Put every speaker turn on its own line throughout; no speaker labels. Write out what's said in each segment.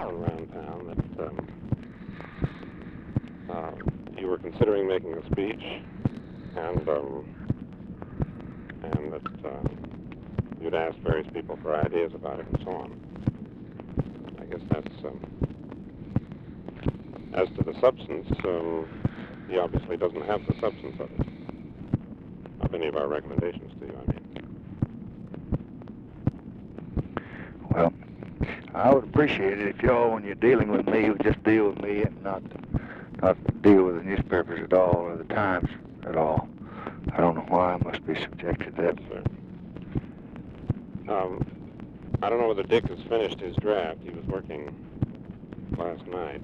around town that you were considering making a speech, and that you'd asked various people for ideas about it and so on. I guess that's as to the substance. He obviously doesn't have the substance of it, of any of our recommendations to you, I mean.
Well, I would appreciate it if y'all, when you're dealing with me, would just deal with me and not deal with the newspapers at all, or the Times at all. I don't know why I must be subjected to that.
Yes, sir. I don't know whether Dick has finished his draft. He was working last night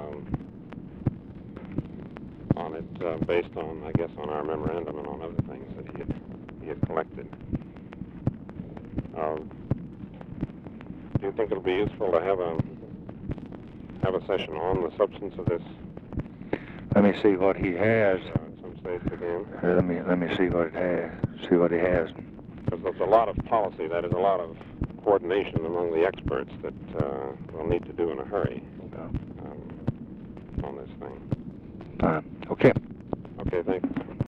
on it, based on, I guess, on our memorandum and on other things that he had collected. Do you think it'll be useful to have a session on the substance of this?
Let me see what he has.
At some stage again.
Let me see what it has. See what he has.
Because there's a lot of policy. That is a lot of coordination among the experts that we'll need to do in a hurry on this thing.
Okay.
Okay, thanks.